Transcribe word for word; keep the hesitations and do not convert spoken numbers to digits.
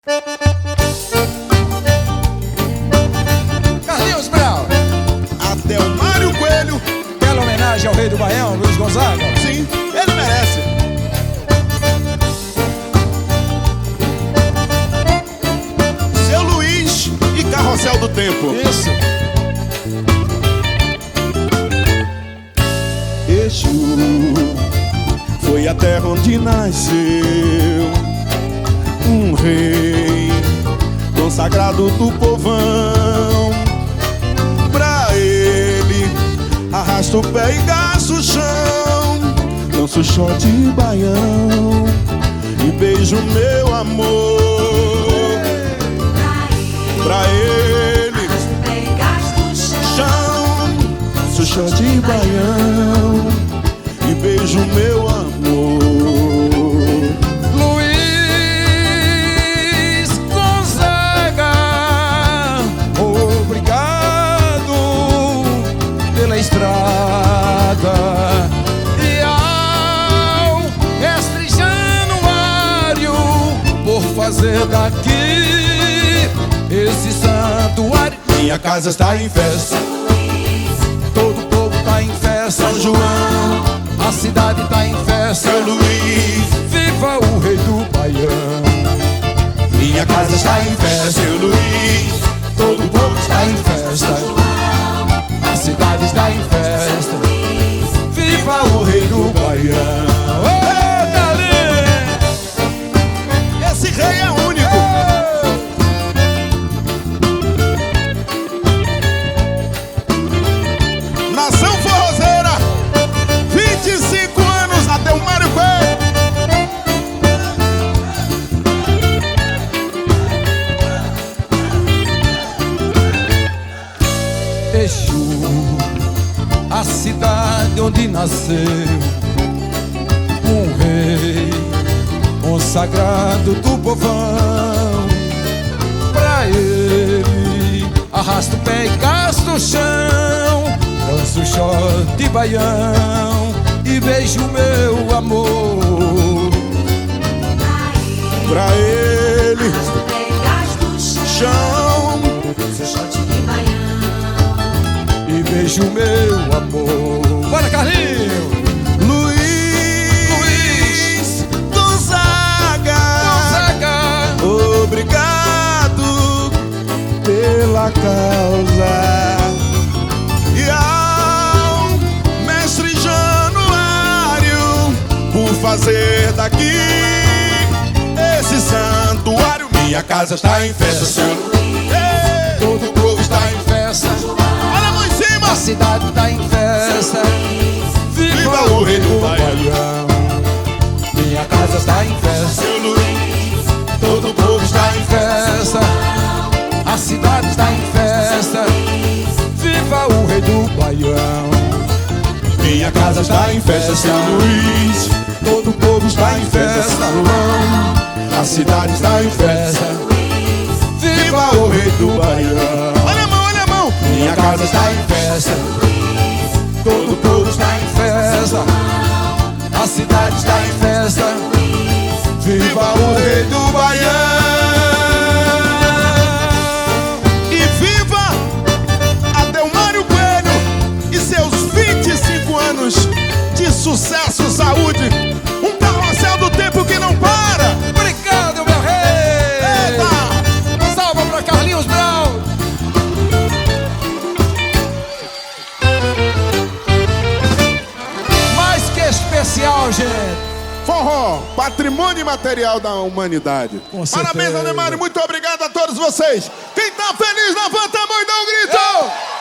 Carlinhos Brown. Adelmário Coelho. Bela homenagem ao rei do Baião, Luiz Gonzaga. Sim, ele merece. Seu Luiz e Carrossel do Tempo. Isso. Exu foi a terra onde nasceu um rei consagrado do povão. Pra ele arrasta o pé e gasta o chão, dança o shot baião e beijo meu amor. Pra ele arrasta o pé e gasta o chão, dança o shot baião e beijo meu amor. Luiz Gonzaga, obrigado pela estrada. E ao mestre Januário por fazer daqui esse santuário. Minha casa está em festa, Todo o povo tá em festa. São João, A cidade tá em festa. Seu Luiz. Viva o rei do Baião. Minha casa está em festa, Seu Luiz. Todo o povo está em festa. A cidade está em festa. Viva o rei do Baião. Ô, Carlinhos! Esse rei é único. Nação Forrozeira, vinte e cinco anos, Adelmário Coelho. Exu, a cidade onde nasceu um rei consagrado do povão. Pra ele arrasta o pé e gasta o chão, dança o shot de baião e beijo meu amor. Pra ele, Arrasta o pé e gasta o chão, seu shot de baião. E beijo meu amor. Bora, Carlinhos! Luiz, Luiz Gonzaga, Gonzaga, obrigado pela causa. E ao mestre Januário por fazer daqui esse santuário. Minha casa está em festa, Seu Luiz. Todo o povo está em festa. Olha a mão em cima. a cidade tá em festa. Viva o rei do Baião. Minha casa está em festa. Seu Luiz, todo o povo está em festa. A cidade está em festa. Viva o rei do Baião. Minha casa está em festa, Seu Luiz. Todo o povo está em festa. A cidade está em festa. Viva o rei do Baião. Olha a mão, olha a mão. Minha casa está em festa. Todo o povo está em festa. A cidade está em festa. Viva o rei do Baião. E viva Adelmário Coelho e seus vinte e cinco anos de sucesso, saúde. Um carrossel do tempo que não para. Obrigado, meu rei. Eita! Salva pra Carlinhos Brown. Mais que especial, gente. Forró, patrimônio imaterial da humanidade. Com certeza. Parabéns, Adelmário. Muito obrigado a todos vocês. Quem tá feliz, levanta a mão e dá um grito.